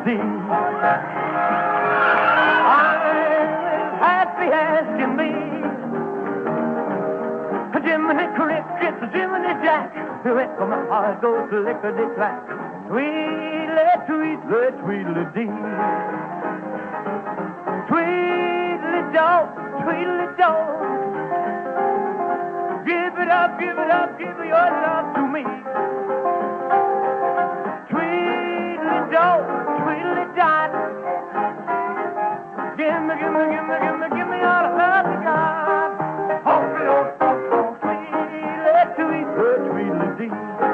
Tweedledee. I'm as happy as can be. Jiminy Cricket, Jiminy Jack, where my heart goes lickety-clack. Tweedle, tweedle, tweedledee. Tweedle-dog, tweedle-dog. Give it up, give it up, give your love to me. Tweedle-dog, tweedle-dot. Give me, give me, give me, give me, give me all the love you got. Oh, Lord, tweedle-tweedle-tweedledee.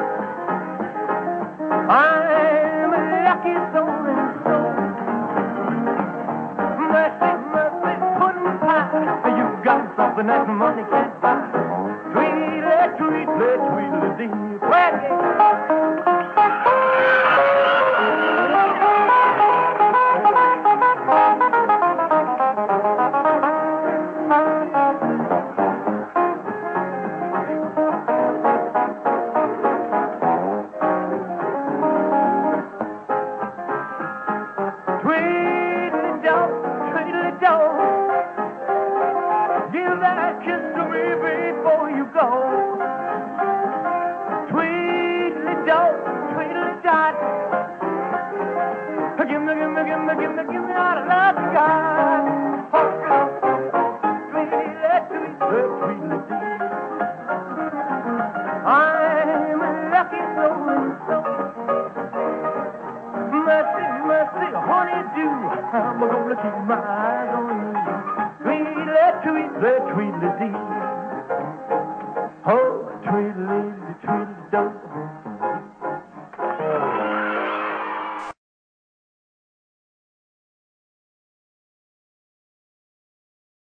I'm a lucky soul and soul. Mercy, mercy, pudding pie. You got something that money can't buy. Tweedle-tweedle-tweedledee. Tweedle-dog, tweedle-dog. Give that kiss to me before you go. Tweedle-dog, tweedle-dot. Give me, give me, give me, give me, give me all the love you got. Tweedle-tweedle-tweedledee. I'm a lucky soul and soul. Mercy, mercy, honey-dew, I'm gonna keep my eyes on you. Tweedle-tweedle-tweedledee. Oh, tweedle-tweedle-tweedle-doo.